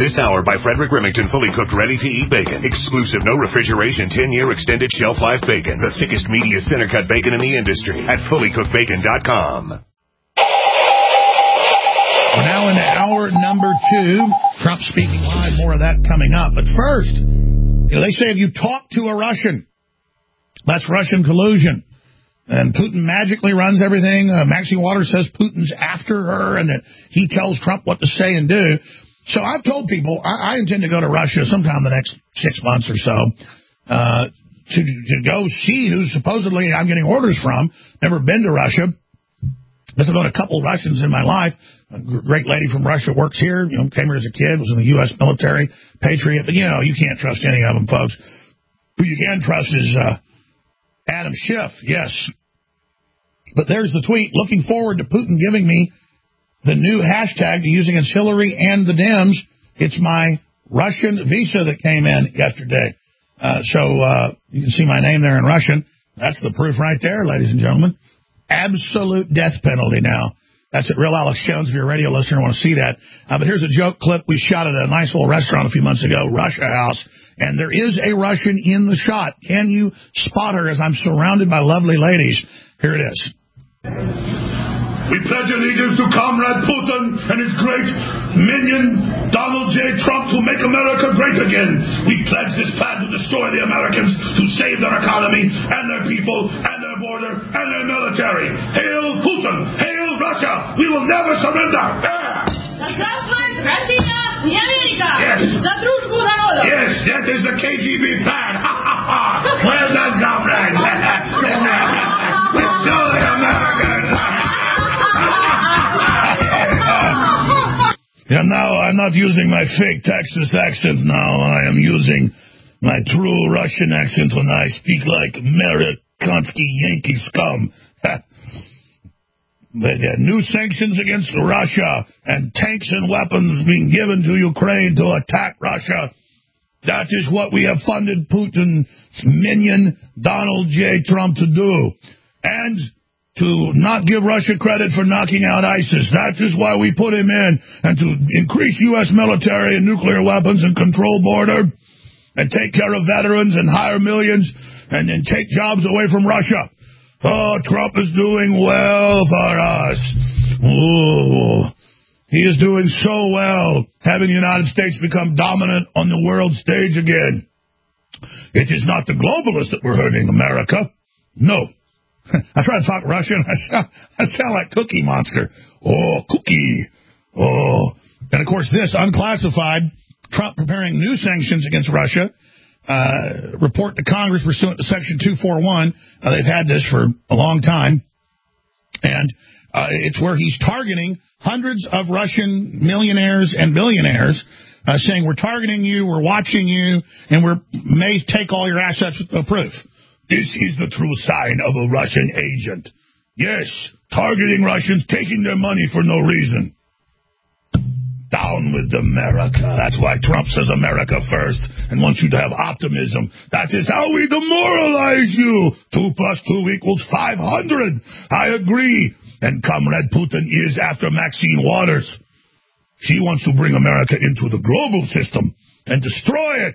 This hour by Frederick Remington, fully cooked, ready-to-eat bacon. Exclusive, no refrigeration, 10-year extended shelf life bacon. The thickest, meatiest, center-cut bacon in the industry at fullycookedbacon.com. We're now into hour number 2. Trump speaking live, more of that coming up. But first, they say if you talk to a Russian, that's Russian collusion. And Putin magically runs everything. Maxine Waters says Putin's after her and that he tells Trump what to say and do. So I've told people I intend to go to Russia sometime in the next 6 months or so to go see who supposedly I'm getting orders from. Never been to Russia. I've known a couple Russians in my life. A great lady from Russia works here. Came here as a kid, was in the U.S. military, patriot. But, you can't trust any of them, folks. Who you can trust is Adam Schiff, yes. But there's the tweet. Looking forward to Putin giving me the new hashtag to use against Hillary and the Dems. It's my Russian visa that came in yesterday. So you can see my name there in Russian. That's the proof right there, ladies and gentlemen. Absolute death penalty now. That's at Real Alex Jones. If you're a radio listener and want to see that. But here's a joke clip we shot at a nice little restaurant a few months ago, Russia House. And there is a Russian in the shot. Can you spot her as I'm surrounded by lovely ladies? Here it is. We pledge allegiance to Comrade Putin and his great minion, Donald J. Trump, to make America great again. We pledge this plan to destroy the Americans, to save their economy and their people and their border and their military. Hail Putin! Hail Russia! We will never surrender! Здравствует Россия и Америка! Yes. За дружбу народов! Yes, that is the KGB plan! Well done, comrade! Let's show the Americans! Yeah, now I'm not using my fake Texas accent now. I am using my true Russian accent when I speak like Amerikansky Yankee scum. But new sanctions against Russia and tanks and weapons being given to Ukraine to attack Russia. That is what we have funded Putin's minion, Donald J. Trump, to do. And to not give Russia credit for knocking out ISIS. That is why we put him in. And to increase U.S. military and nuclear weapons and control border and take care of veterans and hire millions and then take jobs away from Russia. Oh, Trump is doing well for us. Oh, he is doing so well, having the United States become dominant on the world stage again. It is not the globalists that were hurting America. No. I try to talk Russian. I sound like Cookie Monster. Oh, Cookie. Oh. And, of course, this, unclassified, Trump preparing new sanctions against Russia. Report to Congress pursuant to Section 241. They've had this for a long time. And it's where he's targeting hundreds of Russian millionaires and billionaires, saying, we're targeting you, we're watching you, and we may take all your assets with no proof. This is the true sign of a Russian agent. Yes, targeting Russians, taking their money for no reason. Down with America. That's why Trump says America first and wants you to have optimism. That is how we demoralize you. 2 + 2 = 500. I agree. And Comrade Putin is after Maxine Waters. She wants to bring America into the global system and destroy it.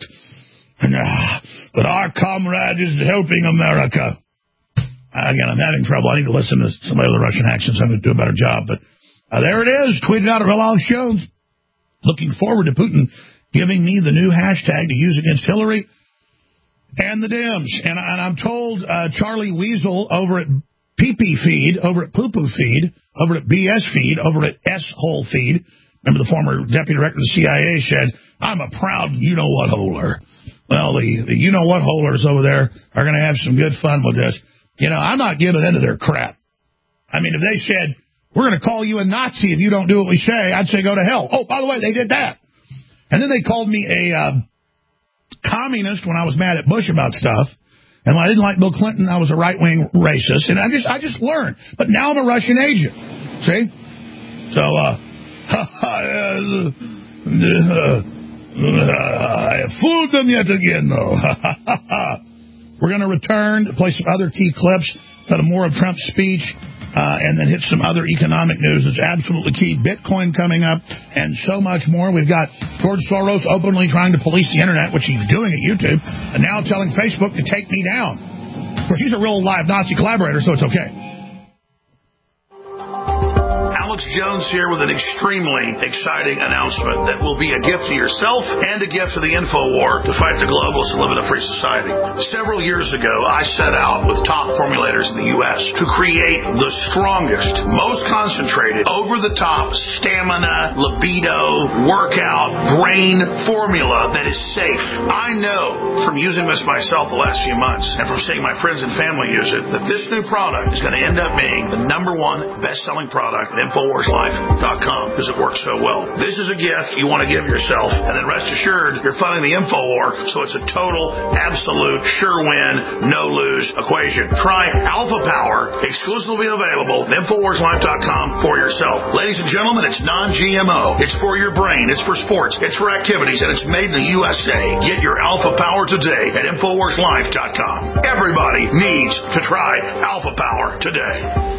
But our comrade is helping America. Again, I'm having trouble. I need to listen to some of the Russian accents. I'm going to do a better job. But there it is. Tweeted out at Real Alex Jones. Looking forward to Putin giving me the new hashtag to use against Hillary and the Dems. And I'm told Charlie Weasel over at PP Feed, over at Poo Poo Feed, over at BS Feed, over at S-Hole Feed, remember the former deputy director of the CIA said, I'm a proud you-know-what-holer. Well, the you-know-what-holers over there are going to have some good fun with this. I'm not giving into their crap. I mean, if they said, we're going to call you a Nazi if you don't do what we say, I'd say go to hell. Oh, by the way, they did that. And then they called me a communist when I was mad at Bush about stuff. And when I didn't like Bill Clinton, I was a right-wing racist. And I just learned. But now I'm a Russian agent. See? So, I have fooled them yet again, though. We're going to return to play some other key clips, kind of more of Trump's speech. and then hit some other economic news that's absolutely key. Bitcoin coming up and so much more. We've got George Soros openly trying to police the internet, which he's doing at YouTube, and now telling Facebook to take me down. Of course, he's a real live Nazi collaborator, so it's okay. Alex Jones here with an extremely exciting announcement that will be a gift to yourself and a gift to the InfoWar to fight the globalists and live in a free society. Several years ago, I set out with top formulators in the U.S. to create the strongest, most concentrated, over-the-top stamina, libido, workout, brain formula that is safe. I know from using this myself the last few months and from seeing my friends and family use it that this new product is going to end up being the #1 best-selling product at InfoWarsLife.com because it works so well. This is a gift you want to give yourself, and then rest assured you're funding the InfoWar, so it's a total, absolute, sure win, no-lose equation. Try Alpha Power, exclusively available at InfoWarsLife.com for yourself. Ladies and gentlemen, it's non-GMO. It's for your brain. It's for sports. It's for activities, and it's made in the USA. Get your Alpha Power today at InfoWarsLife.com. Everybody needs to try Alpha Power today.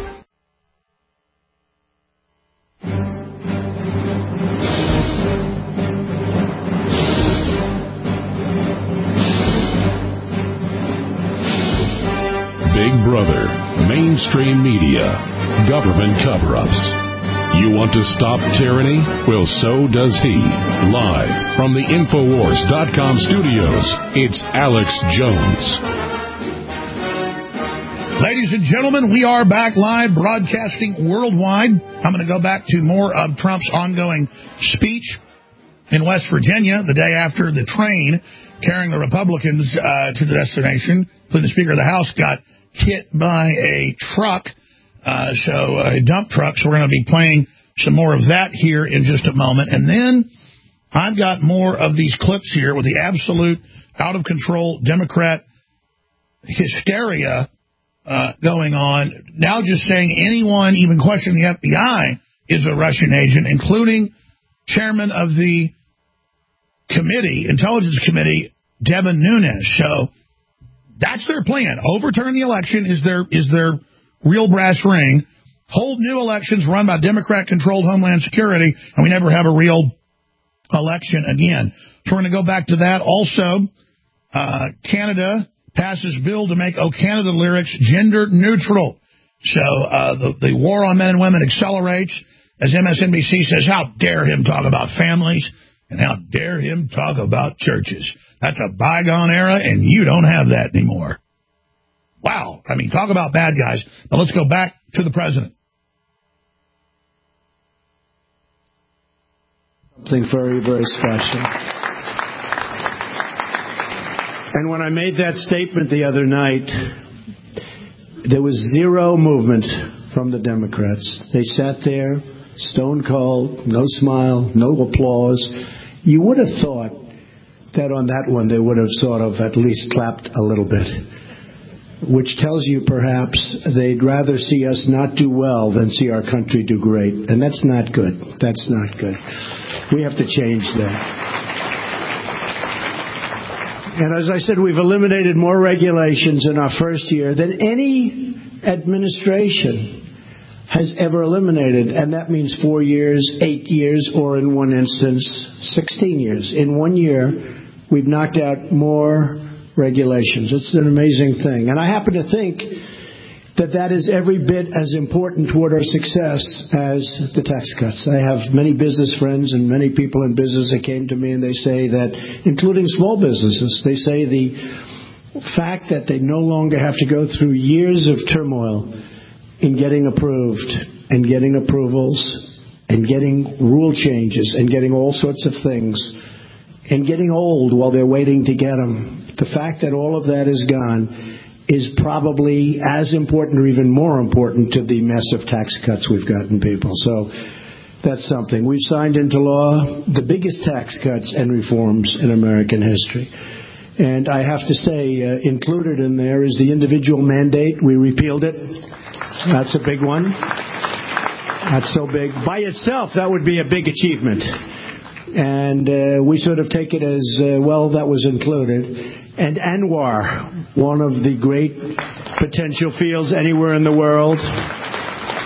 Big Brother, mainstream media, government cover-ups. You want to stop tyranny? Well, so does he. Live from the Infowars.com studios, it's Alex Jones. Ladies and gentlemen, we are back live, broadcasting worldwide. I'm going to go back to more of Trump's ongoing speech in West Virginia the day after the train carrying the Republicans to the destination. The Speaker of the House got hit by a truck, a dump truck. So we're going to be playing some more of that here in just a moment. And then I've got more of these clips here with the absolute out-of-control Democrat hysteria going on. Now just saying anyone even questioning the FBI is a Russian agent, including chairman of the Intelligence Committee, Devin Nunes. So that's their plan. Overturn the election is their real brass ring. Hold new elections run by Democrat-controlled Homeland Security, and we never have a real election again. So we're going to go back to that. Also, Canada passes bill to make "Oh Canada" lyrics gender neutral. So the war on men and women accelerates as MSNBC says, how dare him talk about families and how dare him talk about churches. That's a bygone era, and you don't have that anymore. Wow. I mean, talk about bad guys. Now let's go back to the president. Something very, very special. And when I made that statement the other night, there was zero movement from the Democrats. They sat there, stone cold, no smile, no applause. You would have thought that on that one they would have sort of at least clapped a little bit, which tells you perhaps they'd rather see us not do well than see our country do great. And that's not good. That's not good. We have to change that. And as I said, we've eliminated more regulations in our first year than any administration has ever eliminated. And that means 4 years, 8 years, or in one instance, 16 years. In 1 year, we've knocked out more regulations. It's an amazing thing. And I happen to think that that is every bit as important toward our success as the tax cuts. I have many business friends and many people in business that came to me and they say that, including small businesses, they say the fact that they no longer have to go through years of turmoil in getting approved and getting approvals and getting rule changes and getting all sorts of things and getting old while they're waiting to get them. The fact that all of that is gone is probably as important or even more important to the massive tax cuts we've gotten people. So that's something. We've signed into law the biggest tax cuts and reforms in American history. And I have to say, included in there is the individual mandate. We repealed it. That's a big one. That's so big. By itself, that would be a big achievement. And we sort of take it as, well, that was included. And Anwar, one of the great potential fields anywhere in the world.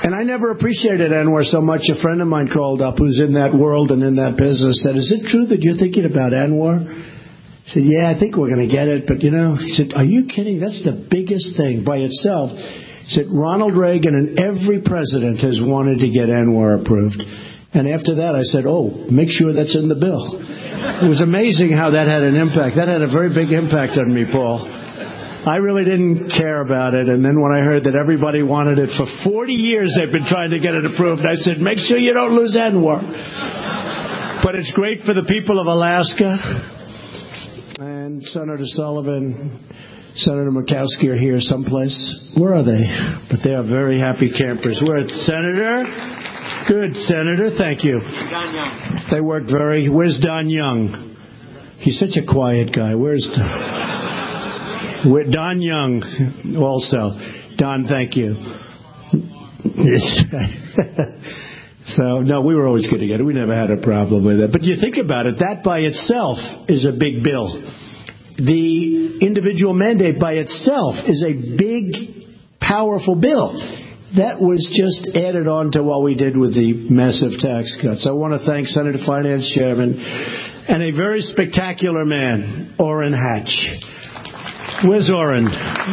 And I never appreciated Anwar so much. A friend of mine called up who's in that world and in that business said, is it true that you're thinking about Anwar? I said, yeah, I think we're going to get it. But, he said, are you kidding? That's the biggest thing by itself. He said, Ronald Reagan and every president has wanted to get Anwar approved. And after that, I said, make sure that's in the bill. It was amazing how that had an impact. That had a very big impact on me, Paul. I really didn't care about it. And then when I heard that everybody wanted it for 40 years, they've been trying to get it approved, I said, make sure you don't lose Anwar. But it's great for the people of Alaska. And Senator Sullivan, Senator Murkowski are here someplace. Where are they? But they are very happy campers. Where's Senator? Good, Senator. Thank you. Don Young. They worked Where's Don Young? He's such a quiet guy. Where's Don Young also. Don, thank you. So, no, we were always going to get it. We never had a problem with it. But you think about it, that by itself is a big bill. The individual mandate by itself is a big, powerful bill. That was just added on to what we did with the massive tax cuts. I want to thank Senator Finance Chairman and a very spectacular man, Orrin Hatch. Where's Orrin?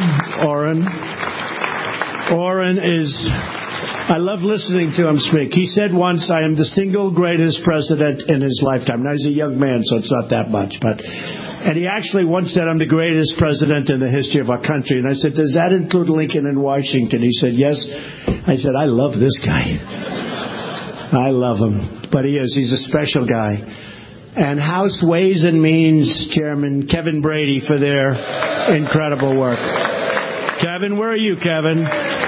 Orrin is... I love listening to him speak. He said once, I am the single greatest president in his lifetime. Now, he's a young man, so it's not that much. And he actually once said, I'm the greatest president in the history of our country. And I said, does that include Lincoln and Washington? He said, yes. I said, I love this guy. I love him. But he is. He's a special guy. And House Ways and Means Chairman Kevin Brady for their incredible work. Kevin, where are you, Kevin?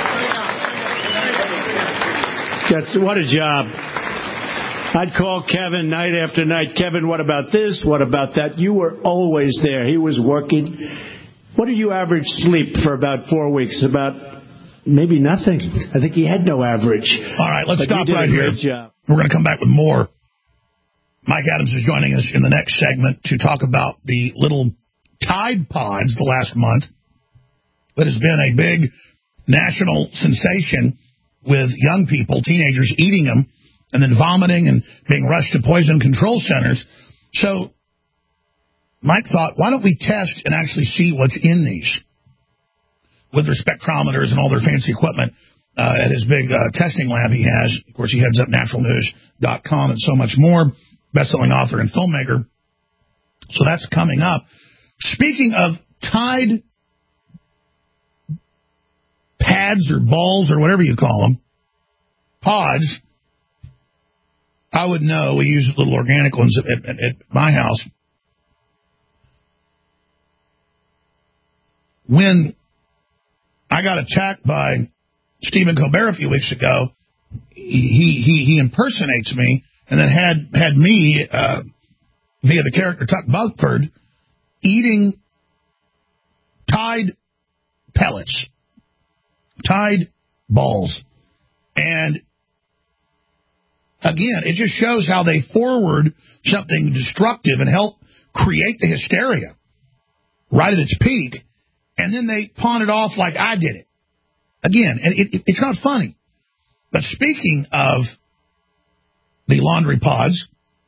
What a job. I'd call Kevin night after night. Kevin, what about this? What about that? You were always there. He was working. What did you average sleep for about 4 weeks? About maybe nothing. I think he had no average. All right, let's stop right here. Job. We're going to come back with more. Mike Adams is joining us in the next segment to talk about the little Tide Pods the last month that has been a big national sensation with young people, teenagers, eating them and then vomiting and being rushed to poison control centers. So Mike thought, why don't we test and actually see what's in these with their spectrometers and all their fancy equipment at his big testing lab he has. Of course, he heads up naturalnews.com and so much more. Best-selling author and filmmaker. So that's coming up. Speaking of Tide pads or balls or whatever you call them, pods, I would know. We use little organic ones at my house. When I got attacked by Stephen Colbert a few weeks ago, he impersonates me and then had me, via the character Tuck Bugford, eating Tide pellets, Tide balls. And again, it just shows how they forward something destructive and help create the hysteria right at its peak, and then they pawn it off like I did it. Again, and it's not funny. But speaking of the laundry pods,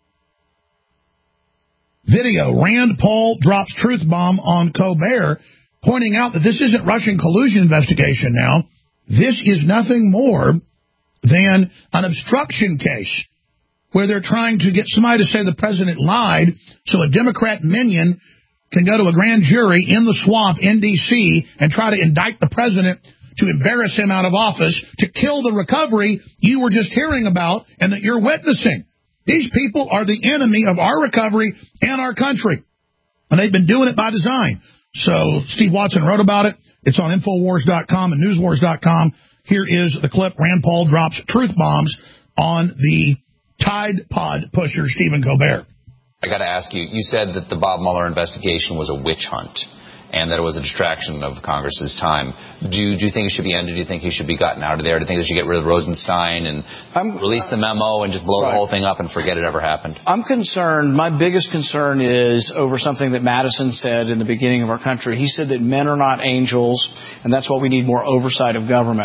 video, Rand Paul drops truth bomb on Colbert, pointing out that this isn't Russian collusion investigation now. This is nothing more than an obstruction case where they're trying to get somebody to say the president lied so a Democrat minion can go to a grand jury in the swamp in D.C. and try to indict the president to embarrass him out of office, to kill the recovery you were just hearing about and that you're witnessing. These people are the enemy of our recovery and our country. And they've been doing it by design. So Steve Watson wrote about it. It's on Infowars.com and Newswars.com. Here is the clip. Rand Paul drops truth bombs on the Tide Pod pusher, Stephen Colbert. I got to ask you, you said that the Bob Mueller investigation was a witch hunt and that it was a distraction of Congress's time. Do you think it should be ended? Do you think he should be gotten out of there? Do you think they should get rid of Rosenstein and release the memo and just blow the whole thing up and forget it ever happened? I'm concerned. My biggest concern is over something that Madison said in the beginning of our country. He said that men are not angels, and that's why we need more oversight of government.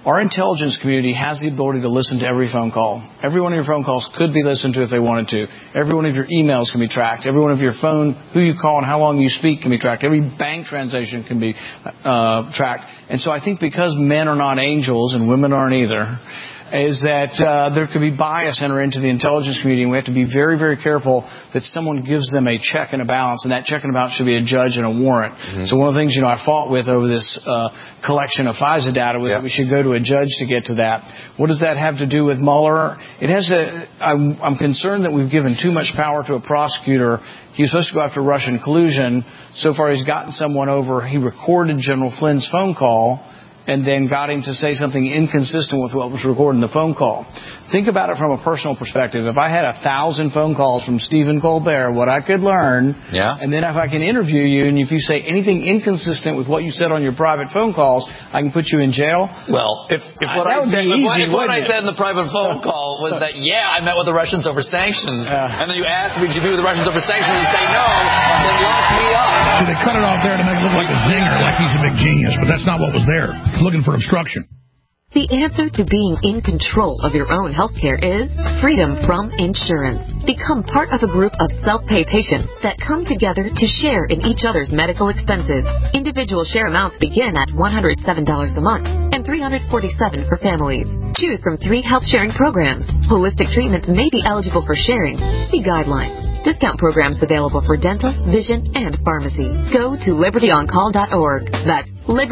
our intelligence community has the ability to listen to every phone call. Every one of your phone calls could be listened to if they wanted to. Every one of your emails can be tracked. Every one of your phone, who you call and how long you speak can be tracked. Every bank transaction can be tracked. And so I think because men are not angels and women aren't either, is that there could be bias enter into the intelligence community, and we have to be very, very careful that someone gives them a check and a balance, and that check and a balance should be a judge and a warrant. Mm-hmm. So one of the things, I fought with over this collection of FISA data was that we should go to a judge to get to that. What does that have to do with Mueller? It has I'm concerned that we've given too much power to a prosecutor. He was supposed to go after Russian collusion. So far, he's gotten someone over. He recorded General Flynn's phone call and then got him to say something inconsistent with what was recorded in the phone call. Think about it from a personal perspective. If I had 1,000 phone calls from Stephen Colbert, what I could learn, and then if I can interview you, and if you say anything inconsistent with what you said on your private phone calls, I can put you in jail. Well, if what I said in the private phone call was that, I met with the Russians over sanctions, and then you asked me, did you meet with the Russians over sanctions, and you say no, then lock me up. See, they cut it off there to make it look like a zinger, like he's a big genius, but that's not what was there. Looking for obstruction. The answer to being in control of your own health care is freedom from insurance. Become part of a group of self-pay patients that come together to share in each other's medical expenses. Individual share amounts begin at $107 a month and $347 for families. Choose from 3 health-sharing programs. Holistic treatments may be eligible for sharing. See guidelines. Discount programs available for dental, vision, and pharmacy. Go to libertyoncall.org. That's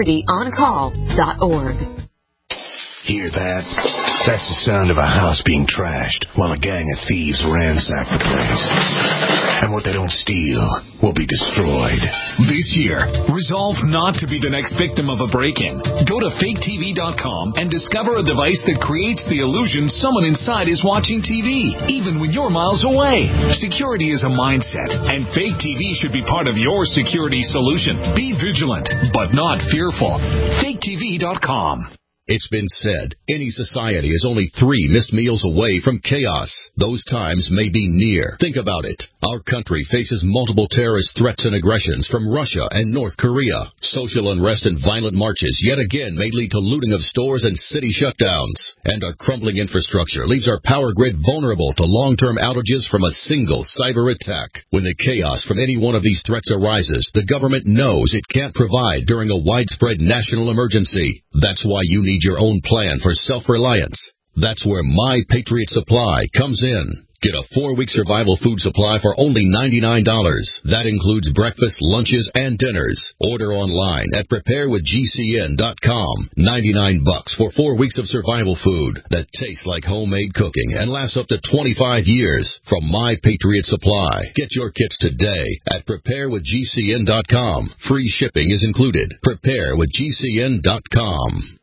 libertyoncall.org. Hear that? That's the sound of a house being trashed while a gang of thieves ransack the place. And what they don't steal will be destroyed. This year, resolve not to be the next victim of a break-in. Go to faketv.com and discover a device that creates the illusion someone inside is watching TV, even when you're miles away. Security is a mindset, and Fake TV should be part of your security solution. Be vigilant, but not fearful. faketv.com. It's been said, any society is only 3 missed meals away from chaos. Those times may be near. Think about it. Our country faces multiple terrorist threats and aggressions from Russia and North Korea. Social unrest and violent marches yet again may lead to looting of stores and city shutdowns. And our crumbling infrastructure leaves our power grid vulnerable to long-term outages from a single cyber attack. When the chaos from any one of these threats arises, the government knows it can't provide during a widespread national emergency. That's why you need your own plan for self-reliance. That's where My Patriot Supply comes in. Get a 4-week survival food supply for only $99. That includes breakfast, lunches, and dinners. Order online at preparewithgcn.com. $99 for 4 weeks of survival food that tastes like homemade cooking and lasts up to 25 years from My Patriot Supply. Get your kits today at preparewithgcn.com. Free shipping is included. Preparewithgcn.com.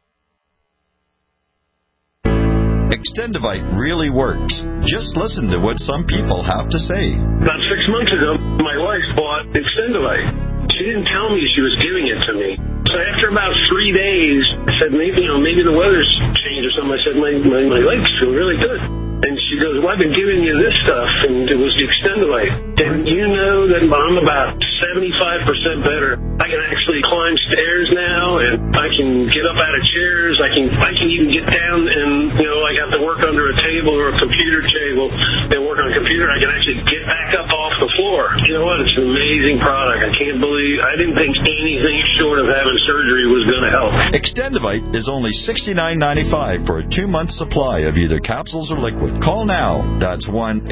Extendivite really works. Just listen to what some people have to say. About 6 months ago, my wife bought Extendivite. She didn't tell me she was giving it to me. So after about 3 days, I said, maybe the weather's changed or something. I said, my legs feel really good. And she goes, well, I've been giving you this stuff, and it was the Extendivite. And you know that I'm about 75% better. I can actually climb stairs now, and I can get up out of chairs. I can even get down and, I have to work under a table or a computer table and work on a computer. I can actually get back up off the floor. You know what? It's an amazing product. I didn't think anything short of having surgery was going to help. Extendivite is only $69.95 for a 2-month supply of either capsules or liquid. Call now. That's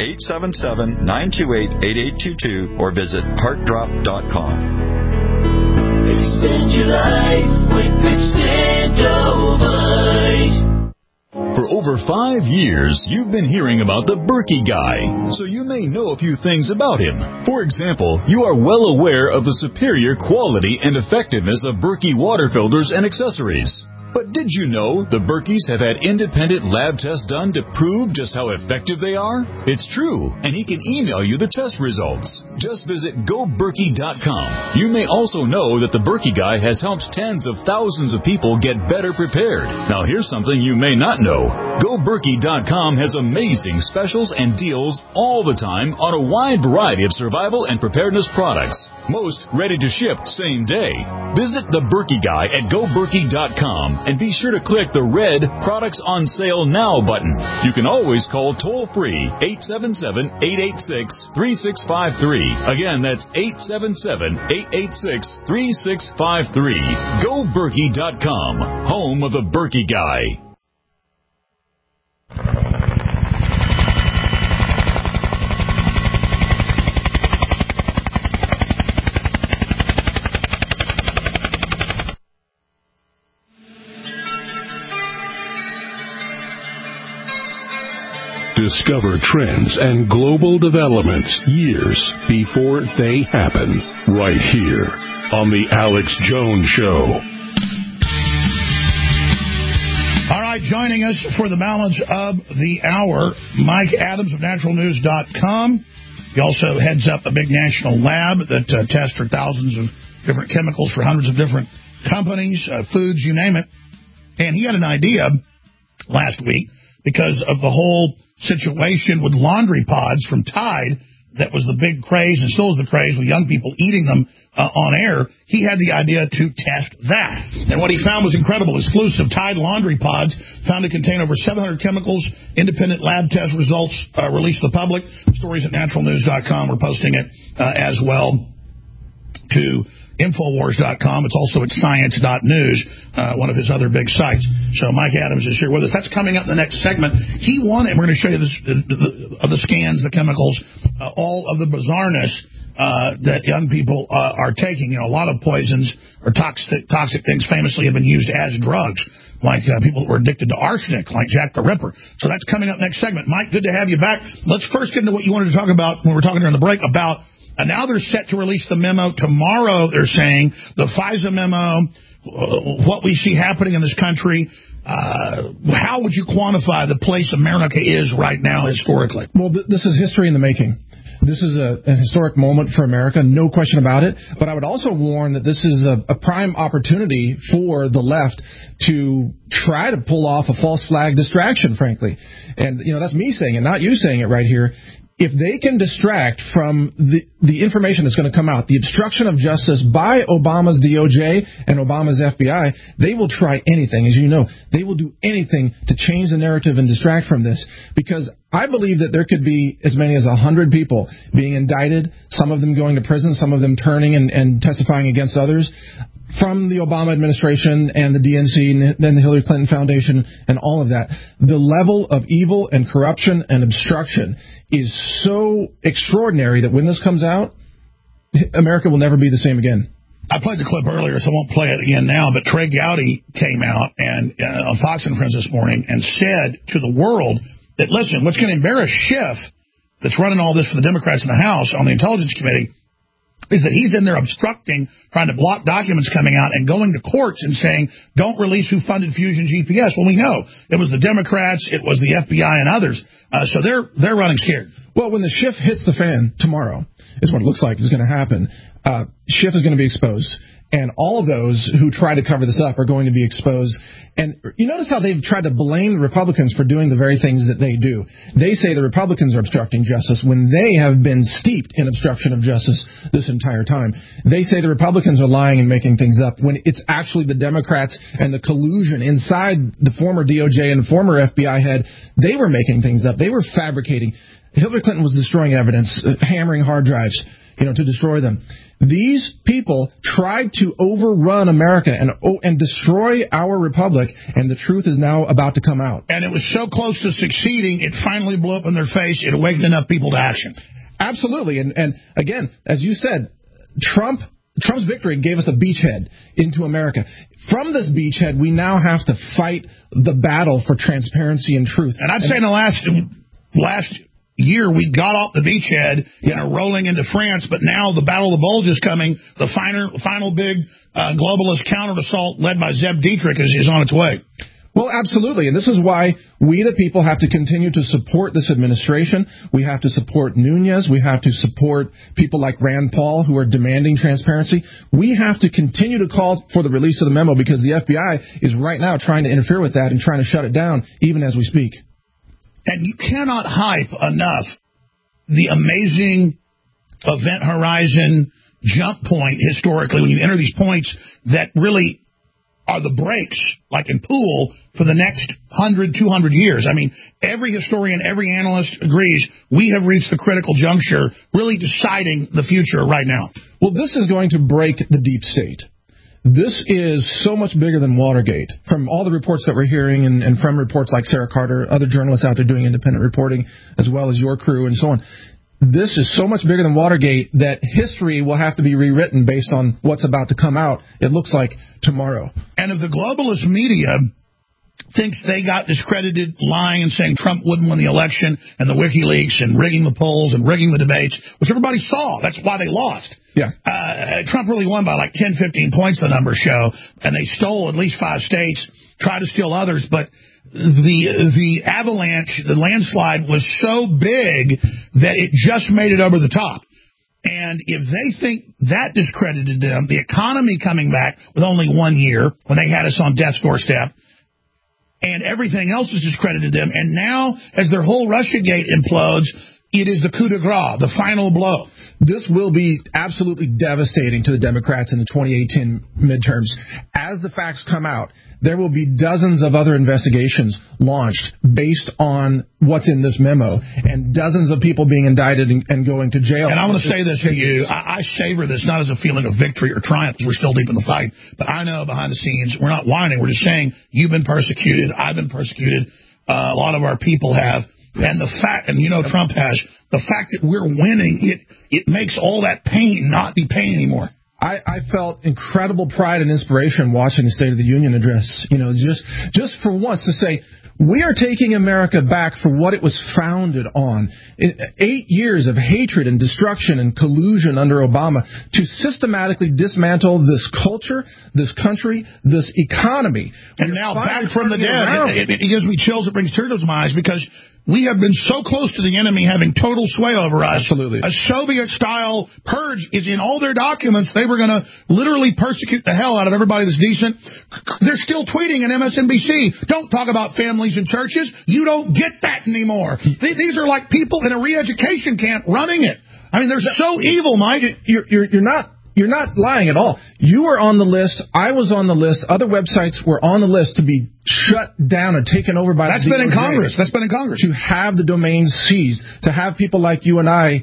1-877-928-8822 or visit heartdrop.com. Extend your life with Extendivite. For over 5 years, you've been hearing about the Berkey Guy, so you may know a few things about him. For example, you are well aware of the superior quality and effectiveness of Berkey water filters and accessories. But did you know the Berkeys have had independent lab tests done to prove just how effective they are? It's true, and he can email you the test results. Just visit GoBerkey.com. You may also know that the Berkey Guy has helped tens of thousands of people get better prepared. Now here's something you may not know. GoBerkey.com has amazing specials and deals all the time on a wide variety of survival and preparedness products. Most ready to ship same day. Visit the Berkey Guy at GoBerkey.com And be sure to click the red Products on Sale Now button. You can always call toll-free 877-886-3653. Again, that's 877-886-3653. GoBerkey.com, home of the Berkey Guy. Discover trends and global developments years before they happen, right here on The Alex Jones Show. All right, joining us for the balance of the hour, Mike Adams of naturalnews.com. He also heads up a big national lab that tests for thousands of different chemicals for hundreds of different companies, foods, you name it. And he had an idea last week because of the whole situation with laundry pods from Tide that was the big craze and still is the craze with young people eating them on air. He had the idea to test that. And what he found was incredible. Exclusive Tide laundry pods found to contain over 700 chemicals. Independent lab test results released to the public. Stories at naturalnews.com. We're posting it as well to Infowars.com. It's also at Science.news, one of his other big sites. So Mike Adams is here with us. That's coming up in the next segment. He wanted, we're going to show you the scans, the chemicals, all of the bizarreness that young people are taking. You know, a lot of poisons or toxic things famously have been used as drugs, like people that were addicted to arsenic, like Jack the Ripper. So that's coming up next segment. Mike, good to have you back. Let's first get into what you wanted to talk about when we were talking during the break about. And now they're set to release the memo tomorrow, they're saying, the FISA memo, what we see happening in this country. How would you quantify the place America is right now historically? Well, this is history in the making. This is a historic moment for America, no question about it. But I would also warn that this is a prime opportunity for the left to try to pull off a false flag distraction, frankly. And, you know, that's me saying it, not you saying it right here. If they can distract from the information that's going to come out, the obstruction of justice by Obama's DOJ and Obama's FBI, they will try anything. As you know, they will do anything to change the narrative and distract from this. Because I believe that there could be as many as 100 people being indicted, some of them going to prison, some of them turning and testifying against others, from the Obama administration and the DNC and then the Hillary Clinton Foundation and all of that. The level of evil and corruption and obstruction is so extraordinary that when this comes out, America will never be the same again. I played the clip earlier, so I won't play it again now, but Trey Gowdy came out and on Fox and Friends this morning and said to the world that, listen, what's going to embarrass Schiff, that's running all this for the Democrats in the House on the Intelligence Committee, is that he's in there obstructing, trying to block documents coming out and going to courts and saying, don't release who funded Fusion GPS. Well, we know it was the Democrats, it was the FBI and others. So they're running scared. Well, when the Schiff hits the fan tomorrow, is what it looks like is going to happen, Schiff is going to be exposed. And all of those who try to cover this up are going to be exposed. And you notice how they've tried to blame the Republicans for doing the very things that they do. They say the Republicans are obstructing justice when they have been steeped in obstruction of justice this entire time. They say the Republicans are lying and making things up when it's actually the Democrats and the collusion inside the former DOJ and former FBI head. They were making things up. They were fabricating. Hillary Clinton was destroying evidence, hammering hard drives, to destroy them. These people tried to overrun America and destroy our republic, and the truth is now about to come out. And it was so close to succeeding, it finally blew up in their face. It awakened enough people to action. Absolutely. And again, as you said, Trump's victory gave us a beachhead into America. From this beachhead, we now have to fight the battle for transparency and truth. And I'd say in the last year, we got off the beachhead, rolling into France, but now the Battle of the Bulge is coming. The final big globalist counter-assault led by Zeb Dietrich is on its way. Well, absolutely, and this is why we, the people, have to continue to support this administration. We have to support Nunes. We have to support people like Rand Paul who are demanding transparency. We have to continue to call for the release of the memo because the FBI is right now trying to interfere with that and trying to shut it down even as we speak. And you cannot hype enough the amazing event horizon jump point historically when you enter these points that really are the brakes, like in pool, for the next 100, 200 years. I mean, every historian, every analyst agrees we have reached the critical juncture, really deciding the future right now. Well, this is going to break the deep state. This is so much bigger than Watergate. From all the reports that we're hearing and from reports like Sarah Carter, other journalists out there doing independent reporting, as well as your crew and so on, this is so much bigger than Watergate that history will have to be rewritten based on what's about to come out, it looks like, tomorrow. And if the globalist media thinks they got discredited lying and saying Trump wouldn't win the election and the WikiLeaks and rigging the polls and rigging the debates, which everybody saw, that's why they lost. Yeah. Trump really won by like 10, 15 points, the numbers show, and they stole at least 5 states, tried to steal others, but the avalanche, the landslide was so big that it just made it over the top. And if they think that discredited them, the economy coming back with only 1 year when they had us on death's doorstep, and everything else has discredited them, and now as their whole Russiagate implodes, it is the coup de grace, the final blow. This will be absolutely devastating to the Democrats in the 2018 midterms. As the facts come out, there will be dozens of other investigations launched based on what's in this memo, and dozens of people being indicted and going to jail. And I want to say this to you. I savor this not as a feeling of victory or triumph, because we're still deep in the fight, but I know behind the scenes, we're not whining. We're just saying, you've been persecuted, I've been persecuted, a lot of our people have. And the fact, and you know Trump has, the fact that we're winning, it makes all that pain not be pain anymore. I felt incredible pride and inspiration watching the State of the Union address. You know, just for once to say, we are taking America back for what it was founded on. 8 years of hatred and destruction and collusion under Obama to systematically dismantle this culture, this country, this economy. And now back from the dead. It gives me chills. It brings tears to my eyes because we have been so close to the enemy having total sway over us. Absolutely. A Soviet-style purge is in all their documents. They were going to literally persecute the hell out of everybody that's decent. They're still tweeting in MSNBC, don't talk about families and churches. You don't get that anymore. These are like people in a re-education camp running it. I mean, they're so evil, Mike. You're not lying at all. You were on the list. I was on the list. Other websites were on the list to be shut down and taken over by the DOJ. That's been in Congress. To have the domains seized, to have people like you and I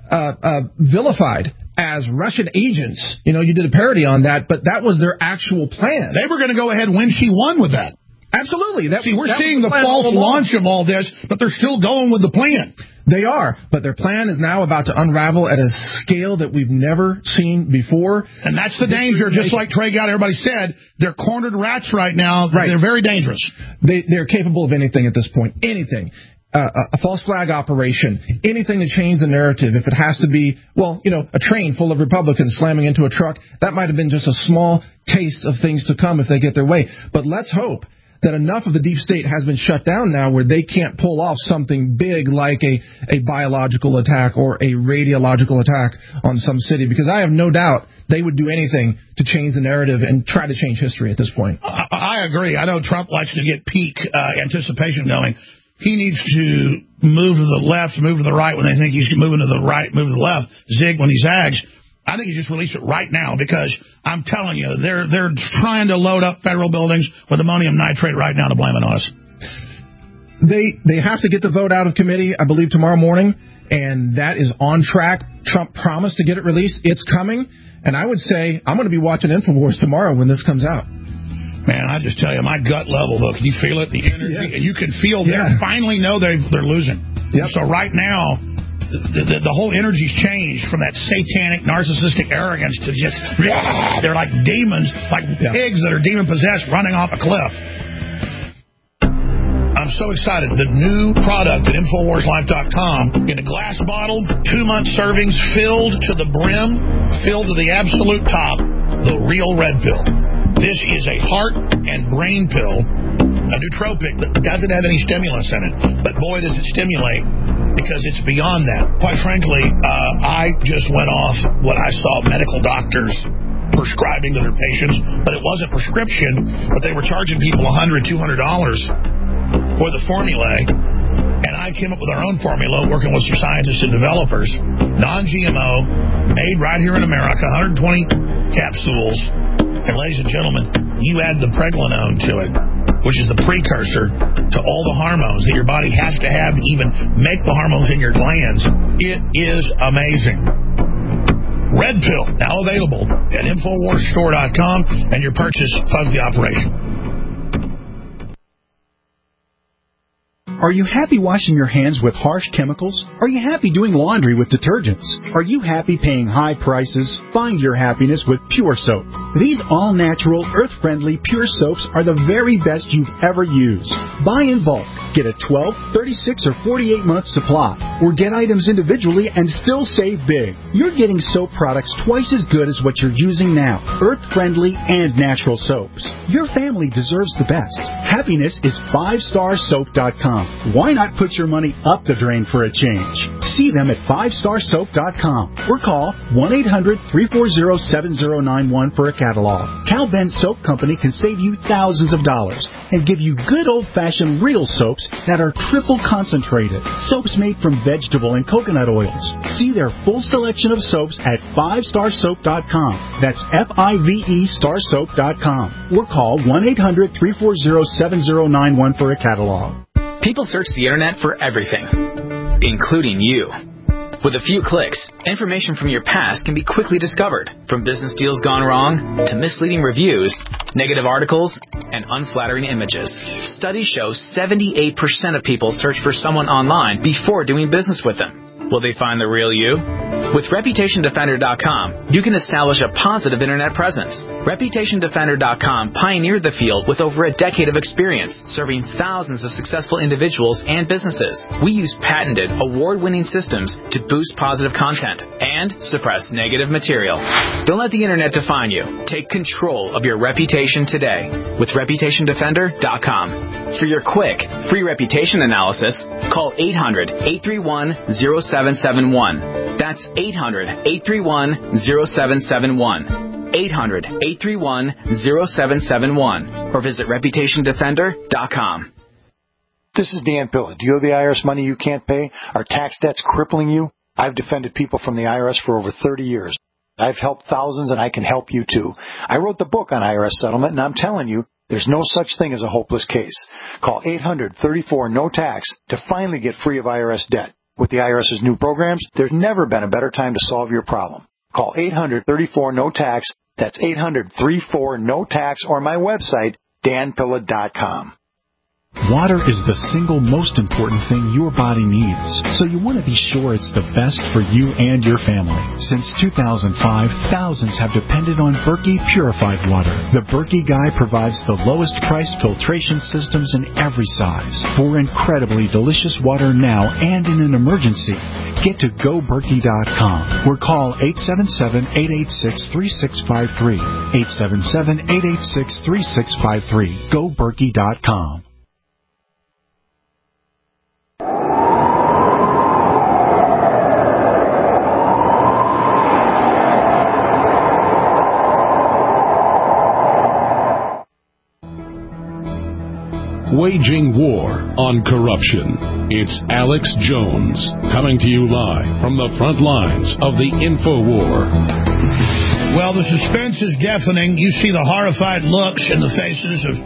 vilified as Russian agents. You know, you did a parody on that, but that was their actual plan. They were going to go ahead when she won with that. Absolutely. We're seeing the false launch of all this, but they're still going with the plan. They are, but their plan is now about to unravel at a scale that we've never seen before. And that's the danger, just like Trey Gowdy, everybody said, they're cornered rats right now. Right. They're very dangerous. They're capable of anything at this point, anything. A false flag operation, anything to change the narrative. If it has to be, a train full of Republicans slamming into a truck, that might have been just a small taste of things to come if they get their way. But let's hope that enough of the deep state has been shut down now where they can't pull off something big like a biological attack or a radiological attack on some city, because I have no doubt they would do anything to change the narrative and try to change history at this point. I agree. I know Trump likes to get peak anticipation going. He needs to move to the left, move to the right when they think he's moving to the right, move to the left, zig when he zags. I think you just release it right now, because I'm telling you, they're trying to load up federal buildings with ammonium nitrate right now to blame it on us. They have to get the vote out of committee, I believe, tomorrow morning, and that is on track. Trump promised to get it released. It's coming, and I would say I'm going to be watching InfoWars tomorrow when this comes out. Man, I just tell you, my gut level, though, can you feel it? The energy, you can feel they finally know they're losing. Yep. So right now, the whole energy's changed from that satanic, narcissistic arrogance to just, they're like demons, like pigs that are demon-possessed running off a cliff. I'm so excited. The new product at InfoWarsLife.com in a glass bottle, 2-month servings, filled to the brim, filled to the absolute top, the real red pill. This is a heart and brain pill, a nootropic that doesn't have any stimulants in it. But boy, does it stimulate, because it's beyond that. Quite frankly, I just went off what I saw medical doctors prescribing to their patients, but it wasn't prescription, but they were charging people $100, $200 for the formulae. And I came up with our own formula, working with some scientists and developers, non-GMO, made right here in America, 120 capsules. And ladies and gentlemen, you add the pregnenolone to it, which is the precursor to all the hormones that your body has to have to even make the hormones in your glands. It is amazing. Red Pill, now available at InfoWarsStore.com, and your purchase funds the operation. Are you happy washing your hands with harsh chemicals? Are you happy doing laundry with detergents? Are you happy paying high prices? Find your happiness with Pure Soap. These all-natural, earth-friendly Pure Soaps are the very best you've ever used. Buy in bulk. Get a 12, 36, or 48-month supply. Or get items individually and still save big. You're getting soap products twice as good as what you're using now. Earth-friendly and natural soaps. Your family deserves the best. Happiness is 5starsoap.com. Why not put your money up the drain for a change? See them at 5starsoap.com or call 1-800-340-7091 for a catalog. Cal Ben Soap Company can save you thousands of dollars and give you good old-fashioned real soaps that are triple concentrated. Soaps made from vegetable and coconut oils. See their full selection of soaps at 5starsoap.com. That's F-I-V-E starsoap.com or call 1-800-340-7091 for a catalog. People search the internet for everything, including you. With a few clicks, information from your past can be quickly discovered, from business deals gone wrong to misleading reviews, negative articles, and unflattering images. Studies show 78% of people search for someone online before doing business with them. Will they find the real you? With ReputationDefender.com, you can establish a positive internet presence. ReputationDefender.com pioneered the field with over a decade of experience, serving thousands of successful individuals and businesses. We use patented, award-winning systems to boost positive content and suppress negative material. Don't let the internet define you. Take control of your reputation today with ReputationDefender.com. For your quick, free reputation analysis, call 800-831-0771. That's 800-831-0771. 800-831-0771. Or visit ReputationDefender.com. This is Dan Pilla. Do you owe the IRS money you can't pay? Are tax debts crippling you? I've defended people from the IRS for over 30 years. I've helped thousands, and I can help you too. I wrote the book on IRS settlement, and I'm telling you, there's no such thing as a hopeless case. Call 800-34-NO-TAX to finally get free of IRS debt. With the IRS's new programs, there's never been a better time to solve your problem. Call 800-34-NO-TAX. That's 800-34-NO-TAX, or my website, danpilla.com. Water is the single most important thing your body needs, so you want to be sure it's the best for you and your family. Since 2005, thousands have depended on Berkey purified water. The Berkey Guy provides the lowest priced filtration systems in every size for incredibly delicious water now and in an emergency. Get to GoBerkey.com or call 877-886-3653. 877-886-3653. GoBerkey.com. Waging war on corruption. It's Alex Jones coming to you live from the front lines of the InfoWar. Well, the suspense is deafening. You see the horrified looks in the faces of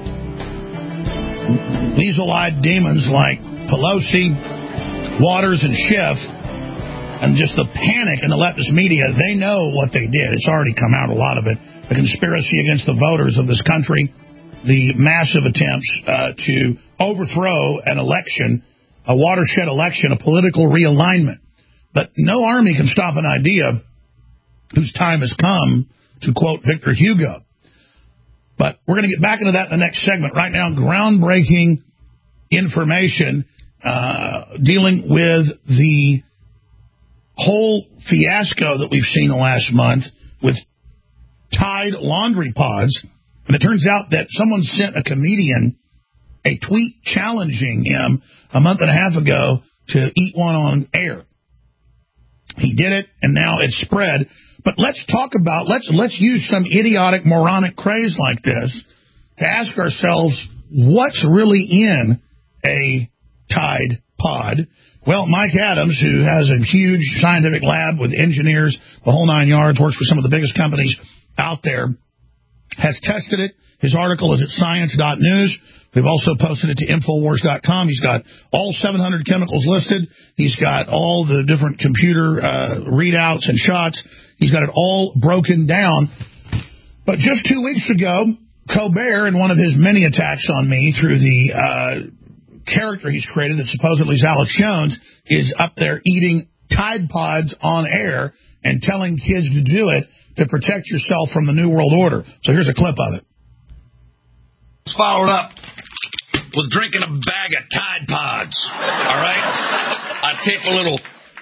weasel-eyed demons like Pelosi, Waters, and Schiff, and just the panic in the leftist media. They know what they did. It's already come out, a lot of it. The conspiracy against the voters of this country. The massive attempts to overthrow an election, a watershed election, a political realignment. But no army can stop an idea whose time has come, to quote Victor Hugo. But we're going to get back into that in the next segment. Right now, groundbreaking information dealing with the whole fiasco that we've seen the last month with Tide laundry pods. And it turns out that someone sent a comedian a tweet challenging him a month and a half ago to eat one on air. He did it, and now it's spread. But let's talk about, let's use some idiotic, moronic craze like this to ask ourselves, what's really in a Tide pod? Well, Mike Adams, who has a huge scientific lab with engineers, the whole nine yards, works for some of the biggest companies out there, has tested it His article is at science.news. We've also posted it to Infowars.com. He's got all 700 chemicals listed. He's got all the different computer readouts and shots. He's got it all broken down. But just 2 weeks ago, Colbert, in one of his many attacks on me through the character he's created that supposedly is Alex Jones, is up there eating Tide Pods on air and telling kids to do it to protect yourself from the New World Order. So here's a clip of it. Followed up with drinking a bag of Tide Pods. All right? I take a little,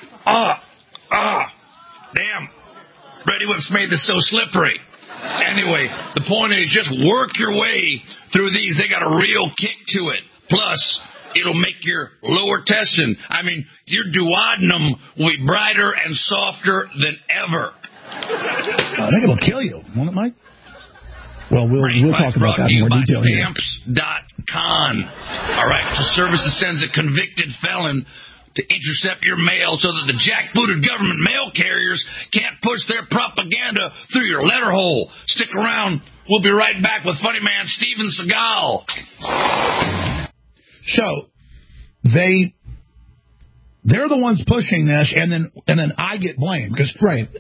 damn, Ready Whip's made this so slippery. Anyway, the point is just work your way through these. They got a real kick to it. Plus, it'll make your lower intestine, your duodenum will be brighter and softer than ever. I think it'll kill you, won't it, Mike? Well, we'll talk about that in more detail here. Stamps.com. All right, it's a service that sends a convicted felon to intercept your mail so that the jackbooted government mail carriers can't push their propaganda through your letter hole. Stick around. We'll be right back with funny man Steven Seagal. So they're the ones pushing this, and then I get blamed because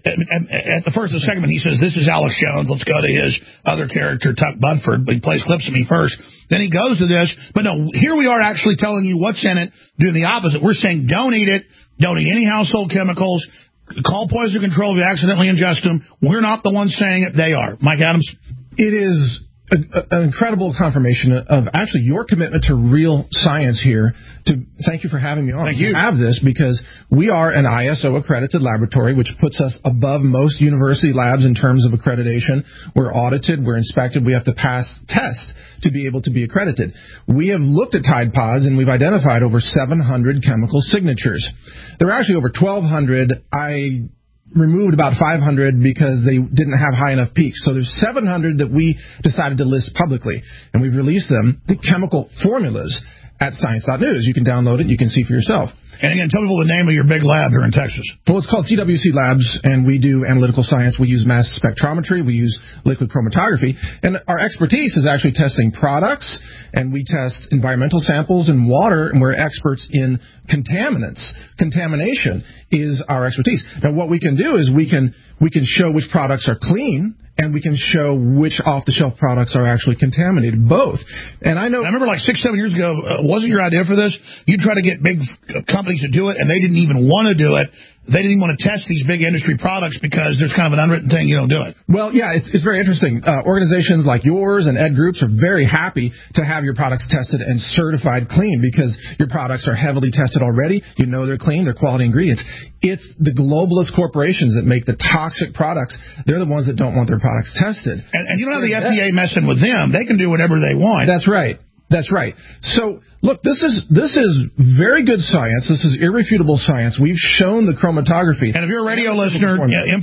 at the first of the segment he says this is Alex Jones. Let's go to his other character Tuck Budford. He plays clips of me first. Then he goes to this, but no, here we are actually telling you what's in it. Doing the opposite. We're saying don't eat it. Don't eat any household chemicals. Call poison control if you accidentally ingest them. We're not the ones saying it. They are. Mike Adams. It is an incredible confirmation of actually your commitment to real science here. Thank you for having me on. Thank you. We have this because we are an ISO accredited laboratory, which puts us above most university labs in terms of accreditation. We're audited, we're inspected, we have to pass tests to be able to be accredited. We have looked at Tide Pods and we've identified over 700 chemical signatures. There are actually over 1,200. I removed about 500 because they didn't have high enough peaks. So there's 700 that we decided to list publicly, and we've released them, the chemical formulas, at science.news. You can download it. You can see for yourself. And again, tell people the name of your big lab here in Texas. Well, it's called CWC Labs, and we do analytical science. We use mass spectrometry. We use liquid chromatography. And our expertise is actually testing products, and we test environmental samples and water, and we're experts in contaminants. Contamination is our expertise. Now, what we can do is we can show which products are clean, and we can show which off-the-shelf products are actually contaminated, both. And I remember like 6-7 years ago, wasn't your idea for this? You try to get big companies to do it, and they didn't even want to do it. They didn't even want to test these big industry products because there's kind of an unwritten thing, you don't do it. Well, yeah, it's very interesting. Organizations like yours and Ed Groups are very happy to have your products tested and certified clean because your products are heavily tested already. You know they're clean, they're quality ingredients. It's the globalist corporations that make the toxic products. They're the ones that don't want their products tested. And you don't have the FDA messing with them. They can do whatever they want. That's right. That's right. So, look, this is very good science. This is irrefutable science. We've shown the chromatography. And if you're a radio listener,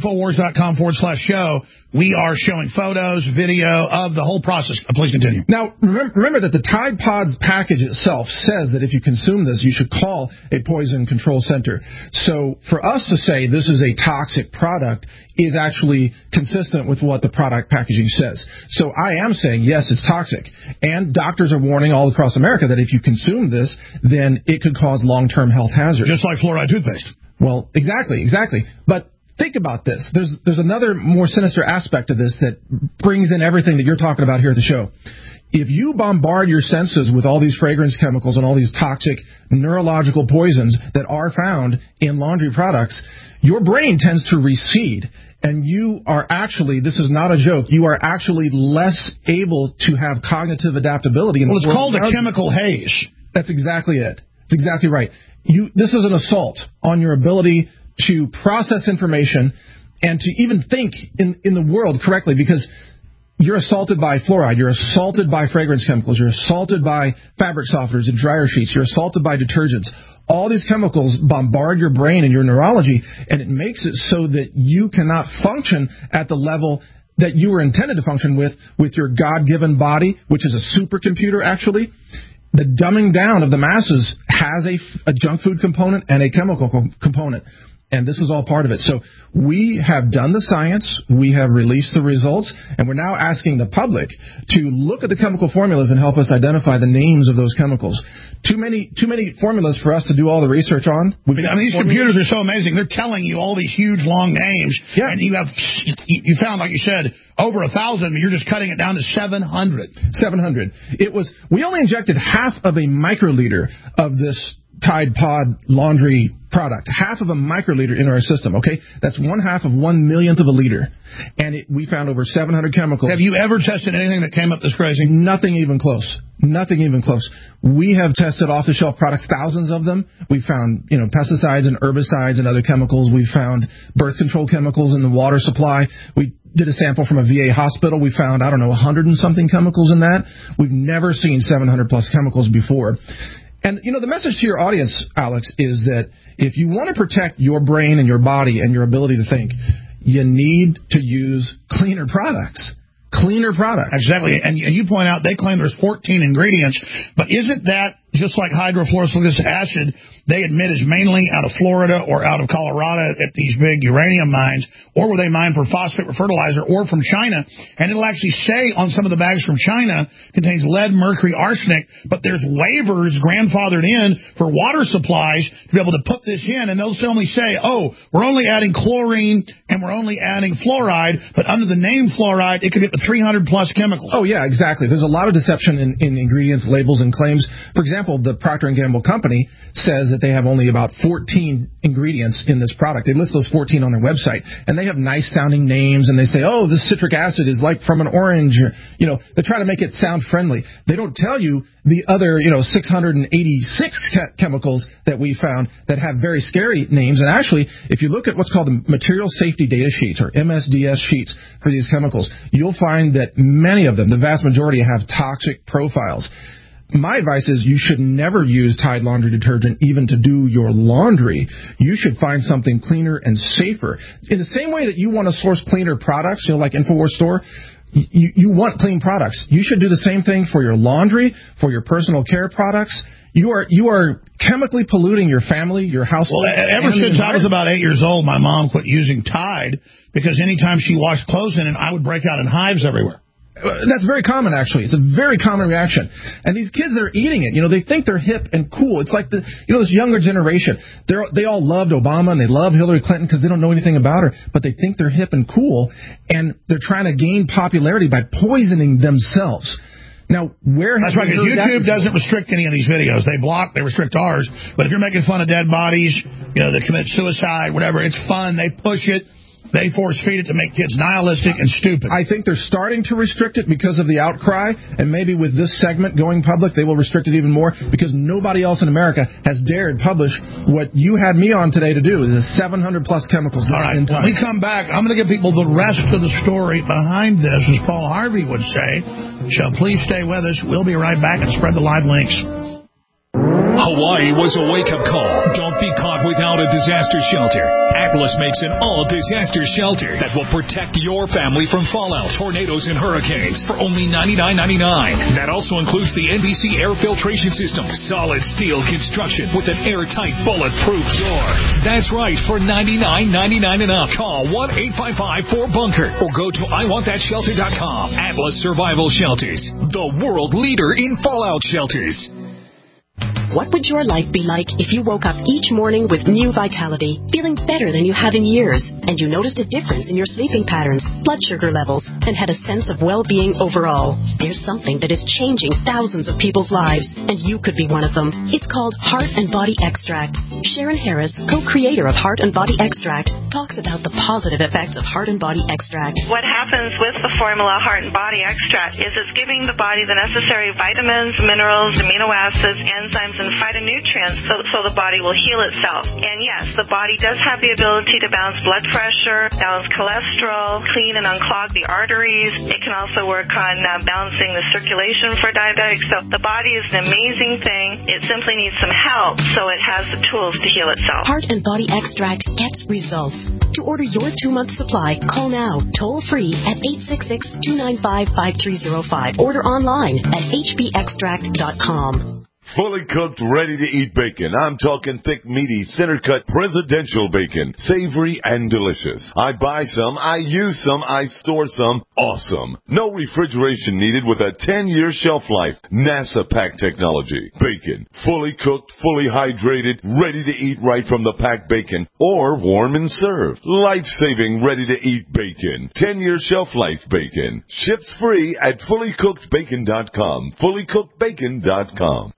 Infowars.com/show, we are showing photos, video of the whole process. Please continue. Now, remember that the Tide Pods package itself says that if you consume this, you should call a poison control center. So for us to say this is a toxic product is actually consistent with what the product packaging says. So I am saying, yes, it's toxic. And doctors are warning all across America that if you consume this, then it could cause long-term health hazards. Just like fluoride toothpaste. Well, exactly. But think about this. There's another more sinister aspect of this that brings in everything that you're talking about here at the show. If you bombard your senses with all these fragrance chemicals and all these toxic neurological poisons that are found in laundry products, your brain tends to recede. And you are actually, this is not a joke, you are actually less able to have cognitive adaptability. Well, it's called a chemical haze. That's exactly it. It's exactly right. This is an assault on your ability to process information and to even think in the world correctly, because you're assaulted by fluoride, you're assaulted by fragrance chemicals, you're assaulted by fabric softeners and dryer sheets, you're assaulted by detergents. All these chemicals bombard your brain and your neurology, and it makes it so that you cannot function at the level that you were intended to function with your God-given body, which is a supercomputer, actually. The dumbing down of the masses has a junk food component and a chemical component. And this is all part of it. So we have done the science, we have released the results, and we're now asking the public to look at the chemical formulas and help us identify the names of those chemicals. Too many formulas for us to do all the research on. These computers are so amazing. They're telling you all these huge, long names, and you found, like you said, over 1,000, but you're just cutting it down to 700. 700. We only injected half of a microliter of this Tide Pod laundry product, half of a microliter in our system, okay? That's 1/2 of 1/1,000,000th of a liter. And we found over 700 chemicals. Have you ever tested anything that came up this crazy? Nothing even close. Nothing even close. We have tested off-the-shelf products, thousands of them. We found, pesticides and herbicides and other chemicals. We found birth control chemicals in the water supply. We did a sample from a VA hospital. We found, 100 and something chemicals in that. We've never seen 700 plus chemicals before. And, the message to your audience, Alex, is that if you want to protect your brain and your body and your ability to think, you need to use cleaner products. Cleaner products. Exactly. And you point out they claim there's 14 ingredients, but isn't that just like hydrofluorosilicate acid, they admit is mainly out of Florida or out of Colorado at these big uranium mines, or where they mine for phosphate or fertilizer, or from China. And it'll actually say on some of the bags from China contains lead, mercury, arsenic, but there's waivers grandfathered in for water supplies to be able to put this in, and they'll only say, we're only adding chlorine and we're only adding fluoride, but under the name fluoride, it could be up to 300 plus chemicals. Oh, yeah, exactly. There's a lot of deception in ingredients, labels, and claims. For example, the Procter & Gamble company says that they have only about 14 ingredients in this product. They list those 14 on their website, and they have nice-sounding names, and they say, this citric acid is like from an orange. They try to make it sound friendly. They don't tell you the other, 686 chemicals that we found that have very scary names. And actually, if you look at what's called the Material Safety Data Sheets, or MSDS sheets for these chemicals, you'll find that many of them, the vast majority, have toxic profiles. My advice is you should never use Tide laundry detergent even to do your laundry. You should find something cleaner and safer. In the same way that you want to source cleaner products, like InfoWars Store, you want clean products. You should do the same thing for your laundry, for your personal care products. You are chemically polluting your family, your household. Well, ever since I was about 8 years old, my mom quit using Tide because anytime she washed clothes in it, I would break out in hives everywhere. That's very common, actually. It's a very common reaction. And these kids that are eating it, they think they're hip and cool. It's like this younger generation. They all loved Obama and they love Hillary Clinton because they don't know anything about her, but they think they're hip and cool, and they're trying to gain popularity by poisoning themselves. Now, that's right, because YouTube doesn't restrict any of these videos. They restrict ours. But if you're making fun of dead bodies, that commit suicide, whatever, it's fun. They push it. They force feed it to make kids nihilistic and stupid. I think they're starting to restrict it because of the outcry, and maybe with this segment going public, they will restrict it even more because nobody else in America has dared publish what you had me on today to do. Is 700 plus chemicals. All right, when we come back, I'm going to give people the rest of the story behind this, as Paul Harvey would say. So please stay with us. We'll be right back and spread the live links. Hawaii was a wake-up call. Don't be caught without a disaster shelter. Atlas makes an all-disaster shelter that will protect your family from fallout, tornadoes, and hurricanes for only $99.99. That also includes the NBC air filtration system, solid steel construction with an airtight, bulletproof door. That's right, for $99.99 and up. Call 1-855-4BUNKER or go to IWantThatShelter.com. Atlas Survival Shelters, the world leader in fallout shelters. What would your life be like if you woke up each morning with new vitality, feeling better than you have in years, and you noticed a difference in your sleeping patterns, blood sugar levels, and had a sense of well-being overall? There's something that is changing thousands of people's lives, and you could be one of them. It's called Heart and Body Extract. Sharon Harris, co-creator of Heart and Body Extract, talks about the positive effects of Heart and Body Extract. What happens with the formula Heart and Body Extract is it's giving the body the necessary vitamins, minerals, amino acids, enzymes, and phytonutrients so the body will heal itself. And yes, the body does have the ability to balance blood pressure, balance cholesterol, clean and unclog the arteries. It can also work on balancing the circulation for diabetics. So the body is an amazing thing. It simply needs some help so it has the tools to heal itself. Heart and Body Extract gets results. To order your 2-month supply, call now, toll free at 866-295-5305. Order online at hbextract.com. Fully cooked, ready-to-eat bacon. I'm talking thick, meaty, center-cut presidential bacon. Savory and delicious. I buy some, I use some, I store some. Awesome. No refrigeration needed with a 10-year shelf life. NASA pack technology. Bacon. Fully cooked, fully hydrated, ready to eat right from the packed bacon, or warm and served. Life-saving, ready-to-eat bacon. 10-year shelf life bacon. Ships free at fullycookedbacon.com. Fullycookedbacon.com.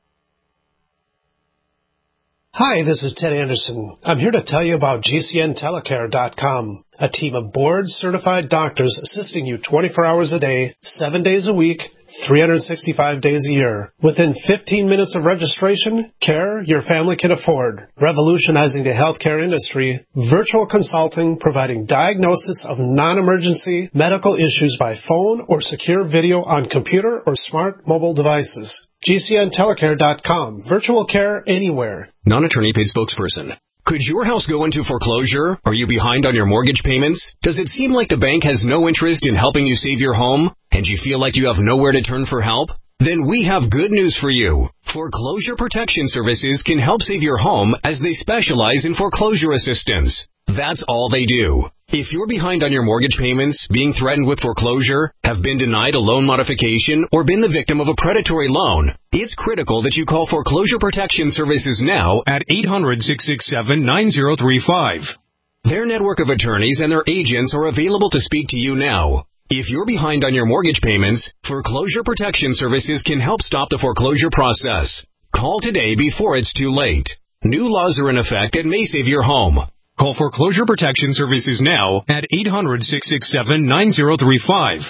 Hi, this is Ted Anderson. I'm here to tell you about GCNTelecare.com, a team of board-certified doctors assisting you 24 hours a day, 7 days a week, 365 days a year. Within 15 minutes of registration, care your family can afford. Revolutionizing the healthcare industry, virtual consulting providing diagnosis of non-emergency medical issues by phone or secure video on computer or smart mobile devices. GCNTelecare.com. Virtual care anywhere. Non-attorney paid spokesperson. Could your house go into foreclosure? Are you behind on your mortgage payments? Does it seem like the bank has no interest in helping you save your home? And you feel like you have nowhere to turn for help? Then we have good news for you. Foreclosure Protection Services can help save your home as they specialize in foreclosure assistance. That's all they do. If you're behind on your mortgage payments, being threatened with foreclosure, have been denied a loan modification, or been the victim of a predatory loan, it's critical that you call Foreclosure Protection Services now at 800-667-9035. Their network of attorneys and their agents are available to speak to you now. If you're behind on your mortgage payments, Foreclosure Protection Services can help stop the foreclosure process. Call today before it's too late. New laws are in effect and may save your home. Call Foreclosure Protection Services now at 800-667-9035.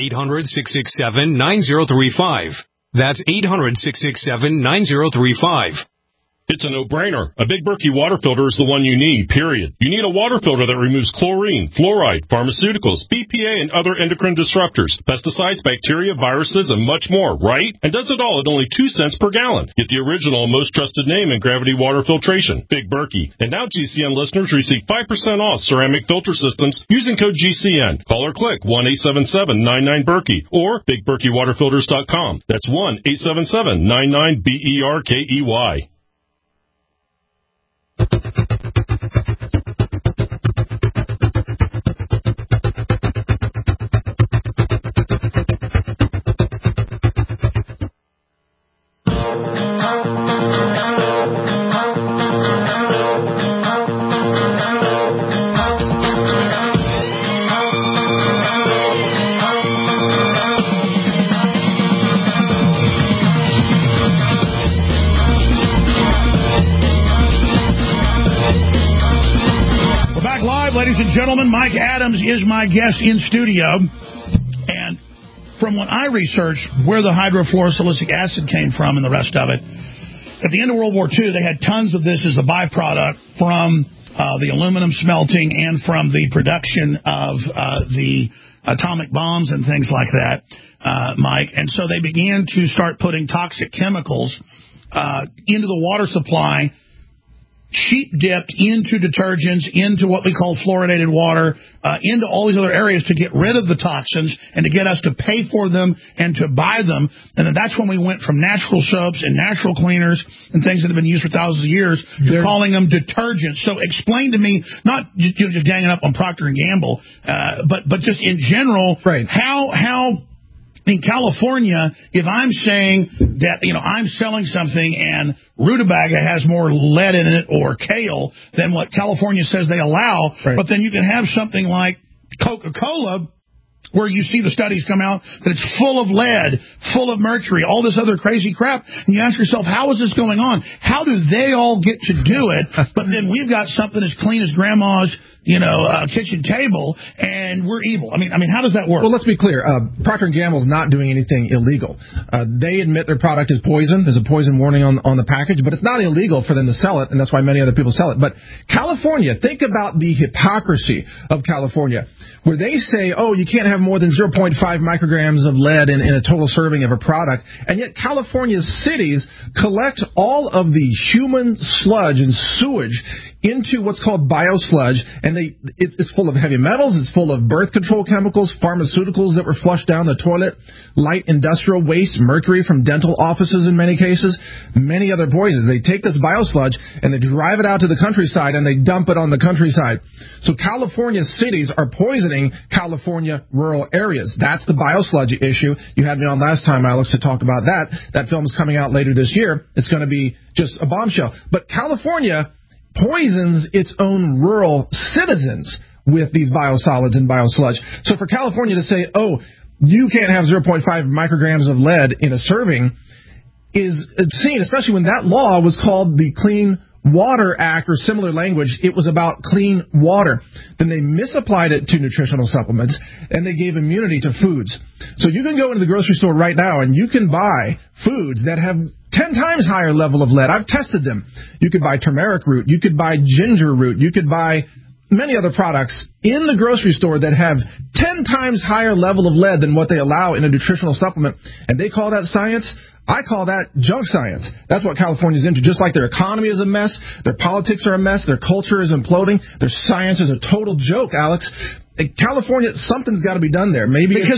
800-667-9035. That's 800-667-9035. It's a no-brainer. A Big Berkey water filter is the one you need, period. You need a water filter that removes chlorine, fluoride, pharmaceuticals, BPA, and other endocrine disruptors, pesticides, bacteria, viruses, and much more, right? And does it all at only 2 cents per gallon. Get the original and most trusted name in gravity water filtration, Big Berkey. And now GCN listeners receive 5% off ceramic filter systems using code GCN. Call or click 1-877-99-BERKEY or BigBerkeyWaterFilters.com. That's 1-877-99-BERKEY. Ladies and gentlemen, Mike Adams is my guest in studio. And from what I researched, where the hydrofluorosilicic acid came from and the rest of it, at the end of World War II, they had tons of this as a byproduct from the aluminum smelting and from the production of the atomic bombs and things like that, Mike. And so they began to start putting toxic chemicals into the water supply, cheap dipped into detergents, into what we call fluoridated water, into all these other areas to get rid of the toxins and to get us to pay for them and to buy them. And then that's when we went from natural soaps and natural cleaners and things that have been used for thousands of years to calling them detergents. So explain to me, not just ganging up on Procter & Gamble, but just in general, how in California, if I'm saying that, I'm selling something and rutabaga has more lead in it or kale than what California says they allow, but then you can have something like Coca-Cola where you see the studies come out that it's full of lead, full of mercury, all this other crazy crap, and you ask yourself, how is this going on? How do they all get to do it, but then we've got something as clean as grandma's kitchen table, and we're evil. I mean, how does that work? Well, let's be clear. Procter & Gamble is not doing anything illegal. They admit their product is poison. There's a poison warning on the package, but it's not illegal for them to sell it, and that's why many other people sell it. But California, think about the hypocrisy of California, where they say, you can't have more than 0.5 micrograms of lead in a total serving of a product, and yet California's cities collect all of the human sludge and sewage into what's called biosludge, and it's full of heavy metals, it's full of birth control chemicals, pharmaceuticals that were flushed down the toilet, light industrial waste, mercury from dental offices in many cases, many other poisons. They take this biosludge and they drive it out to the countryside and they dump it on the countryside. So California cities are poisoning California rural areas. That's the biosludge issue. You had me on last time, Alex, to talk about that. That film's coming out later this year. It's going to be just a bombshell. But California poisons its own rural citizens with these biosolids and biosludge. So for California to say, oh, you can't have 0.5 micrograms of lead in a serving is obscene, especially when that law was called the Clean Water Act or similar language. It was about clean water. Then they misapplied it to nutritional supplements, and they gave immunity to foods. So you can go into the grocery store right now, and you can buy foods that have 10 times higher level of lead. I've tested them. You could buy turmeric root. You could buy ginger root. You could buy many other products in the grocery store that have 10 times higher level of lead than what they allow in a nutritional supplement. And they call that science. I call that junk science. That's what California's into. Just like their economy is a mess, their politics are a mess, their culture is imploding, their science is a total joke, Alex. California, something's got to be done there. Maybe because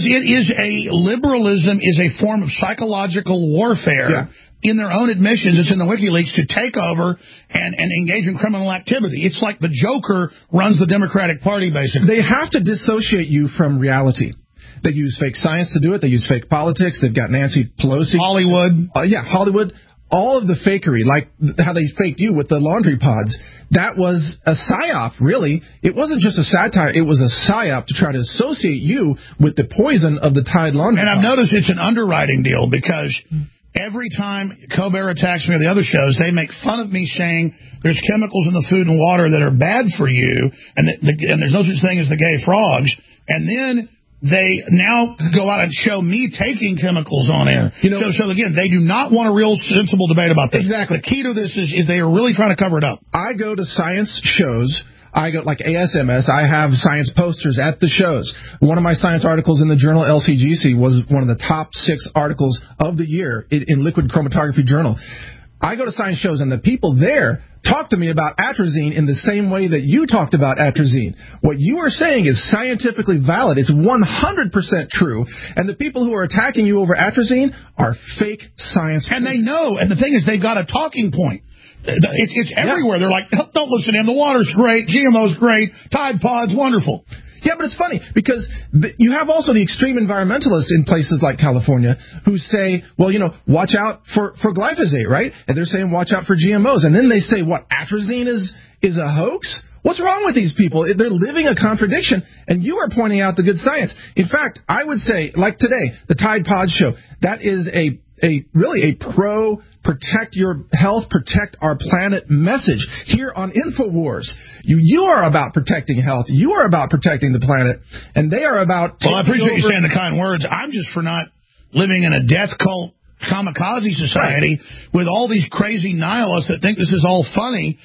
liberalism is a form of psychological warfare. Yeah. In their own admissions, it's in the WikiLeaks, to take over and engage in criminal activity. It's like the Joker runs the Democratic Party, basically. They have to dissociate you from reality. They use fake science to do it. They use fake politics. They've got Nancy Pelosi. Hollywood. Hollywood. All of the fakery, like how they faked you with the laundry pods. That was a psyop, really. It wasn't just a satire. It was a psyop to try to associate you with the poison of the Tide laundry And pod. I've noticed it's an underwriting deal because every time Colbert attacks me or the other shows, they make fun of me saying there's chemicals in the food and water that are bad for you, and there's no such thing as the gay frogs. And then they now go out and show me taking chemicals on air. So again, they do not want a real sensible debate about this. Exactly. The key to this is they are really trying to cover it up. I go to science shows. I go like ASMS. I have science posters at the shows. One of my science articles in the journal LCGC was one of the top 6 articles of the year in Liquid Chromatography Journal. I go to science shows, and the people there talk to me about atrazine in the same way that you talked about atrazine. What you are saying is scientifically valid. It's 100% true. And the people who are attacking you over atrazine are fake science. And they know. And the thing is, they've got a talking point. It's everywhere. Yeah. They're like, don't listen to him. The water's great. GMO's great. Tide Pod's wonderful. Yeah, but it's funny because you have also the extreme environmentalists in places like California who say, well, watch out for glyphosate, right? And they're saying watch out for GMOs. And then they say, what, atrazine is a hoax? What's wrong with these people? They're living a contradiction, and you are pointing out the good science. In fact, I would say, like today, the Tide Pod show, that is really a pro protect your health, protect our planet message here on InfoWars. You are about protecting health. You are about protecting the planet, and they are about... Well, I appreciate you saying the kind words. I'm just for not living in a death cult kamikaze society with all these crazy nihilists that think this is all funny.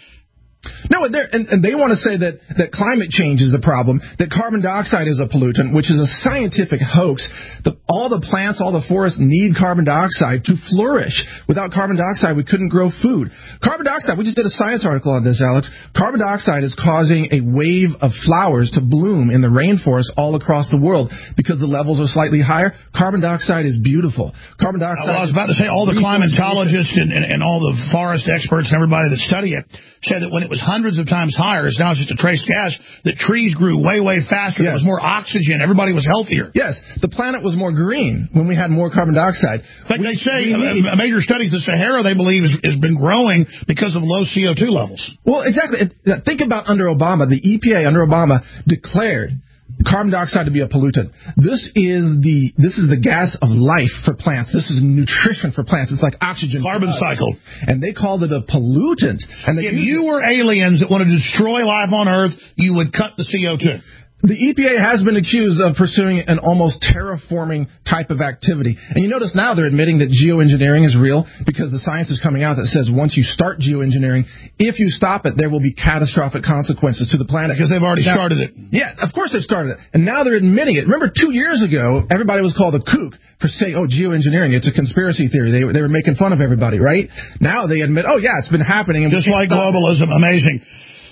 No, and they want to say that climate change is the problem, that carbon dioxide is a pollutant, which is a scientific hoax. All the plants, all the forests need carbon dioxide to flourish. Without carbon dioxide, we couldn't grow food. Carbon dioxide, we just did a science article on this, Alex. Carbon dioxide is causing a wave of flowers to bloom in the rainforest all across the world because the levels are slightly higher. Carbon dioxide is beautiful. Carbon dioxide. Well, I was about to say all the climatologists and all the forest experts and everybody that study it said that when it was hundreds of times higher, now it's just a trace gas, that trees grew way, way faster. Yes. There was more oxygen. Everybody was healthier. Yes. The planet was more green when we had more carbon dioxide. But they say major studies, the Sahara, they believe, has been growing because of low CO2 levels. Well, exactly. Think about under Obama. The EPA under Obama declared carbon dioxide to be a pollutant. This is the gas of life for plants. This is nutrition for plants. It's like oxygen. Carbon cycle. And they called it a pollutant. And if you were aliens that want to destroy life on Earth, you would cut the CO2. The EPA has been accused of pursuing an almost terraforming type of activity. And you notice now they're admitting that geoengineering is real because the science is coming out that says once you start geoengineering, if you stop it, there will be catastrophic consequences to the planet. Because they've already started it. Yeah, of course they've started it. And now they're admitting it. Remember 2 years ago, everybody was called a kook for saying, geoengineering, it's a conspiracy theory. They were making fun of everybody, right? Now they admit, yeah, it's been happening. Just like globalism. Amazing.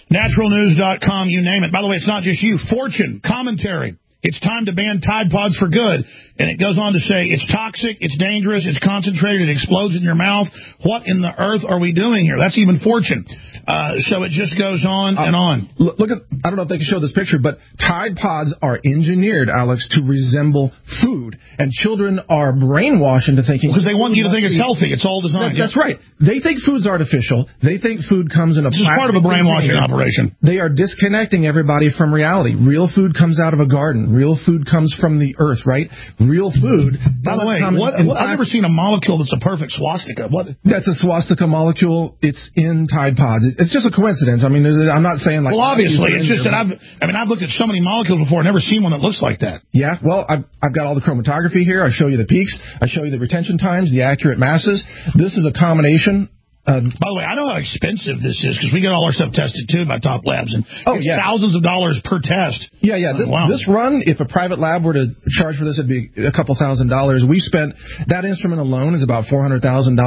Naturalnews.com, you name it. By the way, it's not just you. Fortune, commentary. It's time to ban Tide Pods for good. And it goes on to say, it's toxic, it's dangerous, it's concentrated, it explodes in your mouth. What in the earth are we doing here? That's even Fortune. So it just goes on and on. Look at, I don't know if they can show this picture, but Tide Pods are engineered, Alex, to resemble food. And children are brainwashed into thinking... Because they want you to think it's healthy. It's all designed. That's right. They think food's artificial. They think food comes in a plastic... This is part of a brainwashing operation. They are disconnecting everybody from reality. Real food comes out of a garden. Real food comes from the earth, right? Real food... By the way, I've never seen a molecule that's a perfect swastika. That's a swastika molecule. It's in Tide Pods. It's just a coincidence. I mean, I'm not saying like... Well, obviously, it's just that I've looked at so many molecules before, never seen one that looks like that. Yeah, well, I've got all the chromatography here. I show you the peaks. I show you the retention times, the accurate masses. This is a combination... By the way, I know how expensive this is because we get all our stuff tested, too, by Top Labs. And it's thousands of dollars per test. Yeah. This run, if a private lab were to charge for this, it'd be a couple $1,000s. We spent, that instrument alone is about $400,000.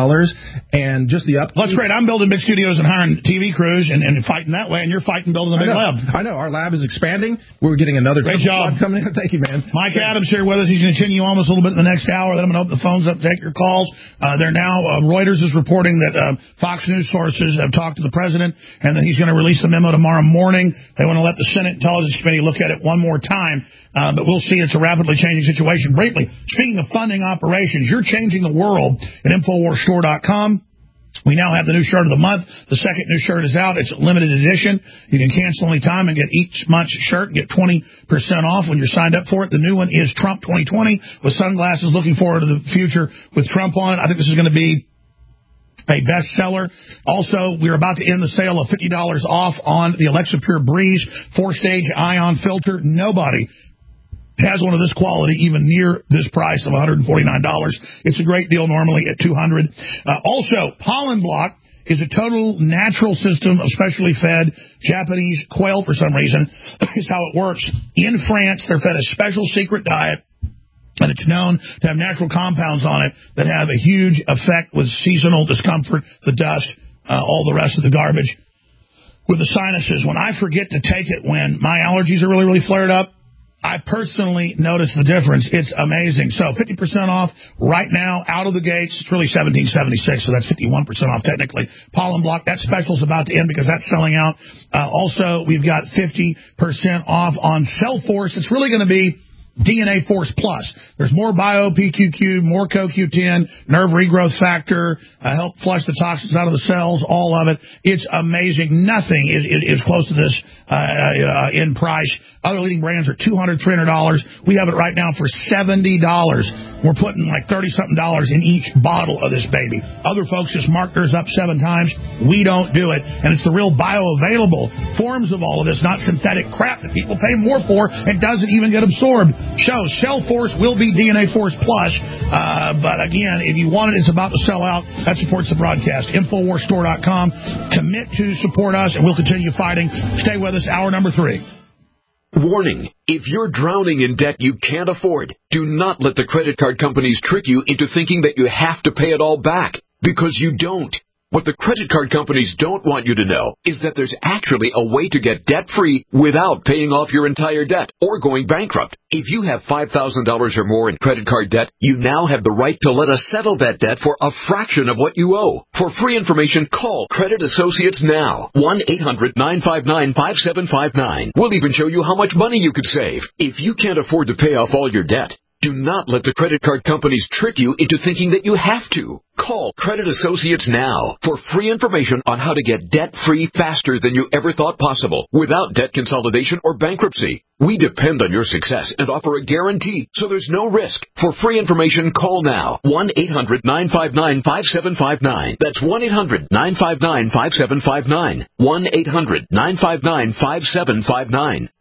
And just the up. Well, that's great. I'm building big studios and hiring TV crews and fighting that way. And you're fighting building a big lab. I know. Our lab is expanding. We're getting another great job coming in. Thank you, man. Mike Adams here with us. He's going to continue almost a little bit in the next hour. Then I'm going to open the phones up, take your calls. They're now, Reuters is reporting that Fox News sources have talked to the president, and that he's going to release the memo tomorrow morning. They want to let the Senate Intelligence Committee look at it one more time, but we'll see. It's a rapidly changing situation. Briefly, speaking of funding operations, you're changing the world at InfoWarsStore.com. We now have the new shirt of the month. The second new shirt is out. It's a limited edition. You can cancel any time and get each month's shirt and get 20% off when you're signed up for it. The new one is Trump 2020 with sunglasses, looking forward to the future with Trump on it. I think this is going to be a bestseller. Also, we're about to end the sale of $50 off on the Alexa Pure Breeze 4-stage ion filter. Nobody has one of this quality even near this price of $149. It's a great deal normally at $200. Also, Pollen Block is a total natural system of specially fed Japanese quail for some reason. Is how it works. In France, they're fed a special secret diet, and it's known to have natural compounds on it that have a huge effect with seasonal discomfort, the dust, all the rest of the garbage. With the sinuses, when I forget to take it when my allergies are really, really flared up, I personally notice the difference. It's amazing. So 50% off right now, out of the gates. It's really $17.76, so that's 51% off technically. Pollen Block, that special's about to end because that's selling out. Also, we've got 50% off on Cell Force. It's really going to be DNA Force Plus. There's more Bio-PQQ, more CoQ10, nerve regrowth factor, help flush the toxins out of the cells, all of it. It's amazing. Nothing is close to this in price. Other leading brands are $200, $300. We have it right now for $70. We're putting like $30-something in each bottle of this baby. Other folks just mark theirs up 7 times. We don't do it. And it's the real bioavailable forms of all of this, not synthetic crap that people pay more for and doesn't even get absorbed. Shows Cell Force will be DNA Force Plus. But again, if you want it, it's about to sell out. That supports the broadcast. InfoWarsStore.com. Commit to support us, and we'll continue fighting. Stay with us. Hour number 3. Warning, if you're drowning in debt you can't afford, do not let the credit card companies trick you into thinking that you have to pay it all back, because you don't. What the credit card companies don't want you to know is that there's actually a way to get debt-free without paying off your entire debt or going bankrupt. If you have $5,000 or more in credit card debt, you now have the right to let us settle that debt for a fraction of what you owe. For free information, call Credit Associates now. 1-800-959-5759. We'll even show you how much money you could save. If you can't afford to pay off all your debt, do not let the credit card companies trick you into thinking that you have to. Call Credit Associates now for free information on how to get debt-free faster than you ever thought possible without debt consolidation or bankruptcy. We depend on your success and offer a guarantee, so there's no risk. For free information, call now. 1-800-959-5759. That's 1-800-959-5759. 1-800-959-5759.